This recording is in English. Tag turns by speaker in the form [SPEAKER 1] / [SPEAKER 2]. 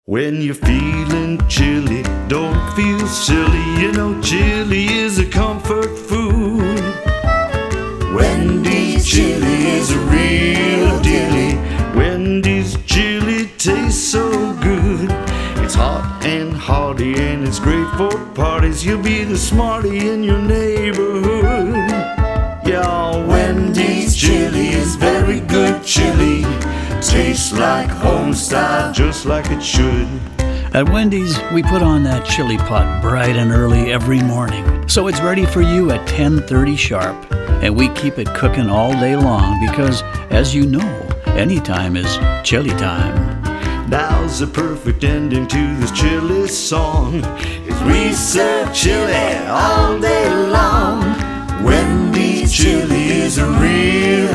[SPEAKER 1] When you're feeling chilly, don't feel silly. You know chili is a comfort food. Wendy's chili is a real dilly. Wendy's chili tastes so good. It's hot and hearty and it's great for parties. You'll be the smarty in your neighborhood. Yeah, Wendy's chili is very good chili. Tastes like home style, just like it should.
[SPEAKER 2] At Wendy's, we put on that chili pot bright and early every morning, so it's ready for you at 10:30 sharp. And we keep it cooking all day long because, as you know, anytime is chili time.
[SPEAKER 1] Now's the perfect ending to this chili song, 'cause we serve chili all day long. Wendy's chili is a real